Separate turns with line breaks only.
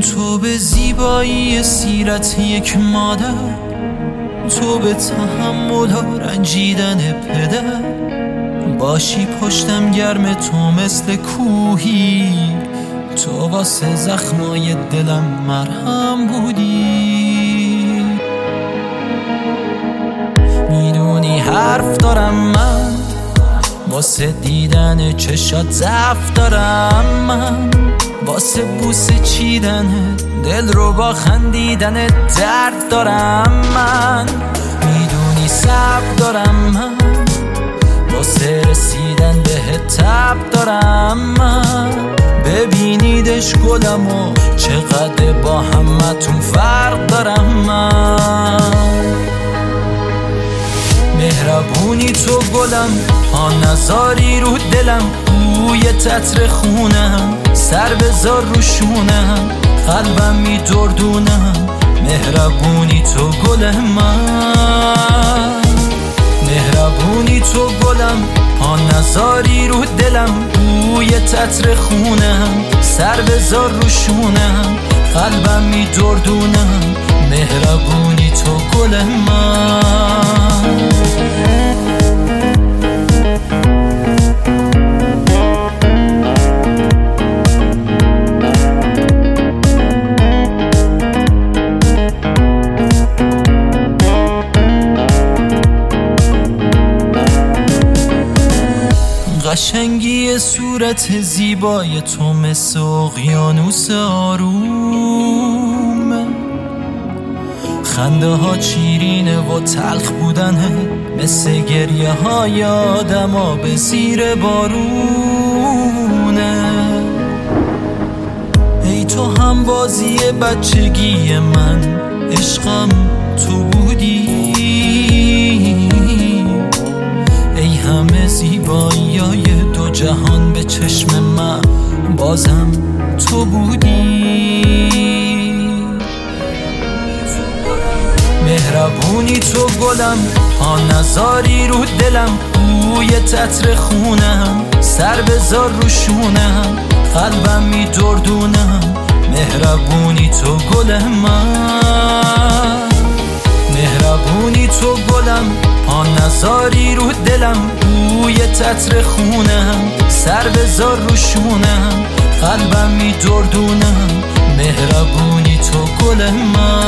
تو به زیبایی سیرت یک مادر، تو به تحمل و رنجیدن پدر، باشی پشتم گرم تو مثل کوهی، تو واسه زخمای دلم مرهم بودی. میدونی حرف دارم من، واسه دیدن چشات ضعف دارم من، واسه بوسه چیدن دل رو با خندیدن درد دارم من. میدونی صبر دارم من، واسه رسیدن به تب دارم من. ببینیدش گلم و چقدر با همتون فرق دارم من. مهربونی تو گلم، ها نزاری رو دلم، بوی تتر خونم، سر بذار رو شونم، قلبم میدردونم. مهربونی تو گل من، مهربونی تو گلم، ها نزاری رو دلم، بوی تتر خونم، سر بذار رو شونم، قلبم میدردونم. مهربونی تو گل من. قشنگی صورت زیبای تو مثل اقیانوس آرومه، خنده ها شیرینه و تلخ بودنه، مثل گریه های آدم ها به زیر بارونه. ای تو هم بازی بچگی من، عشقم تو بودی، ای همه زیباییای دو جهان به چشم من، بازم تو بودی. مهربونی تو گلم، ها نزاری رو دلم، بوی تتر خونم، سر بذار رو شونم، قلبم میدردونم. مهربونی تو گل من، مهربونی تو گلم، ها نزاری رو دلم، بوی تتر خونم، سر بذار رو شونم، قلبم میدردونم. مهربونی تو گل من.